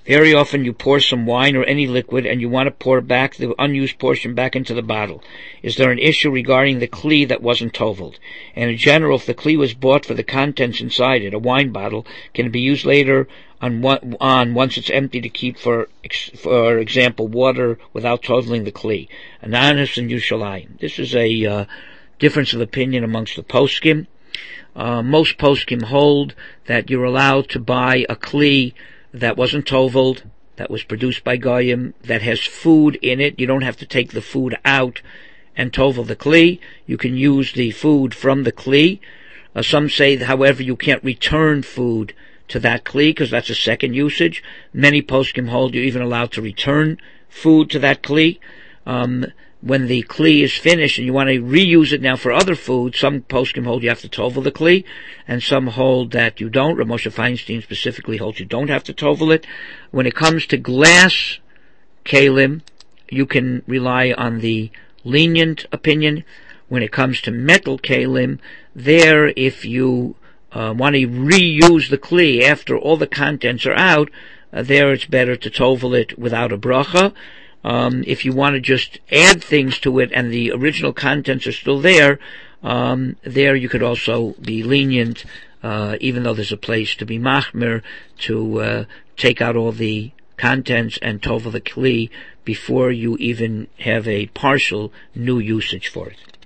Very often you pour some wine or any liquid and you want to pour back the unused portion back into the bottle. Is there an issue regarding the kli that wasn't toveled? And in general, if the kli was bought for the contents inside it, a wine bottle, can it be used later on once it's empty to keep, for example, water without toveling the kli? Anonymous in Yerushalayim. This is a difference of opinion amongst the poskim. Most poskim hold that you're allowed to buy a kli that wasn't toveled, that was produced by goyim, that has food in it. You don't have to take the food out and tovel the kli. You can use the food from the kli. Some say, however, you can't return food to that kli because that's a second usage. Many poskim hold you're even allowed to return food to that kli. When the kli is finished and you want to reuse it now for other food, some poskim hold you have to tovel the kli, and some hold that you don't. Rav Moshe Feinstein specifically holds you don't have to tovel it. When it comes to glass kalim, you can rely on the lenient opinion. When it comes to metal kalim, there, if you want to reuse the kli after all the contents are out, there it's better to tovel it without a bracha. If you want to just add things to it and the original contents are still there, there you could also be lenient, even though there's a place to be machmir, to take out all the contents and tovel the kli before you even have a partial new usage for it.